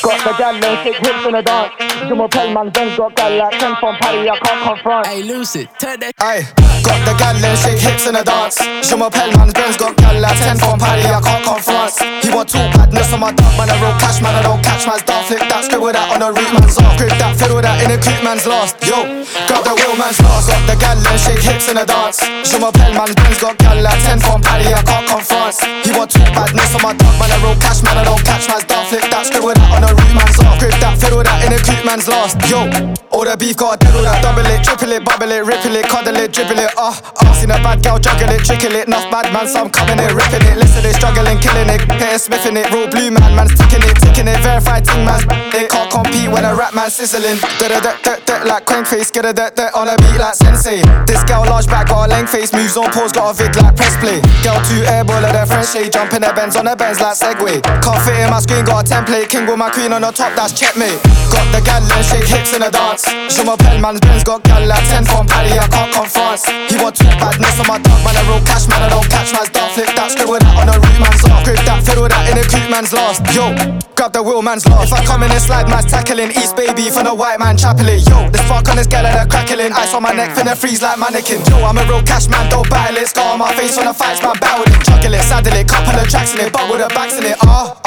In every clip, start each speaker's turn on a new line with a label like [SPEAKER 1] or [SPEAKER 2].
[SPEAKER 1] Got the gal and shake hips in the dance. Jim or Pell, man, Ben's got gal like 10 from Paddy, I can't confront.
[SPEAKER 2] Hey, Lucid, turn that.
[SPEAKER 3] Aye, got the gal and shake hips in the dance. Jim or Pell, man, Ben's got gal like 10 from Paddy, I can't confront. He want two badness on my dog, man, I roll cash, man, I don't catch man's dog. Flip that, scribble that on the root man's off. Grip that, fiddle that in a creep man's lost. Yo, grab the wheel man's lost. Got the gal and shake hips in the dance. Jim or Pell, man, Ben's got gal like 10 from Paddy, I can't confront. He want two badness on my dog, man, I roll cash, man, I don't catch man's dog. Flip that, scribble that on the root man's off. Grip that, fiddle that in a creep man's lost. Yo, all the beef got dead, all that double it, triple it, bubble it, ripple it, cuddle it, dribble it, seen a bad girl juggle it, trickle it, enough bad man, so I'm coming it, ripping it, listen it, struggling, killing it, hitting, smithing it, raw blue man, man's ticking it, verified ting man's it, can't compete when a rap man sizzling, like crank face, get a on a beat like sensei. This girl large back, got a length face, moves on pause, got a vid like press play. Girl two airball at their French shade, jumping their Benz on their Benz like Segway. Can't fit in my screen, got a template, king with my queen on the top, that's checkmate. Got the gal and shake hips in the dance. Je m'appelle man's Benz got gal like 10 from Paddy, I can't confront. He want two badness on my dog, man, I roll cash, man, I don't catch man's dog. Flip that, scribble that on the root man's off. Grip that, fiddle that in a creep man's lost. Yo, grab the wheel man's lost. If I come in and slide, man's tackling. East baby from the white man chapeling. Yo, the spark on this gal and the crackling. Ice on my neck, finna freeze like mannequin. Yo, I'm a real cash man, don't battle it. Scar on my face when the fights, man, battle it. Juggle it, saddle it, couple of tracks in it, bubble the backs in it.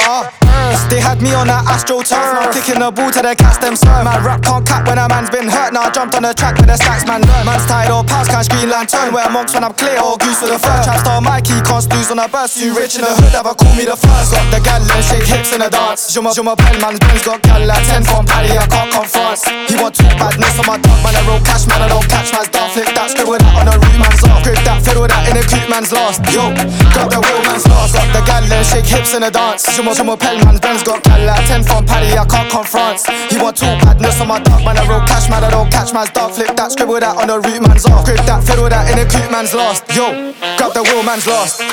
[SPEAKER 3] They had me on that Astro turf, now kicking the ball to the cast them serve. Man, rap can't cap when a man's been hurt. Now I jumped on the track with the stacks, man. Man's tired or pals can't screen lantern. Wear monks when I'm clear or goose for the first. Trap star Mikey can't snooze on a burst. You rich in the hood, ever call me the first. Got the gal and shake hips in the dance. Je m'appelle man's Benz got gal like 10 from Paddy, I can't confront. He want two badness on my dog, man, I roll cash, man, I don't catch man's dog. Flip that, scribble that on the root man's off. Grip that, fiddle that in a creep man's lost. Yo, grab the wheel man's lost. Got the gal and shake hips in the dance. Je m'appelle man's Benz got gal like 10 from Paddy, I can't confront. He want two badness on my dog, man, I roll cash, man, I don't catch man's dog. Flip that, scribble that on the root man's off. Grip that, fiddle that in a creep man's lost. Yo, grab the wheel man's lost.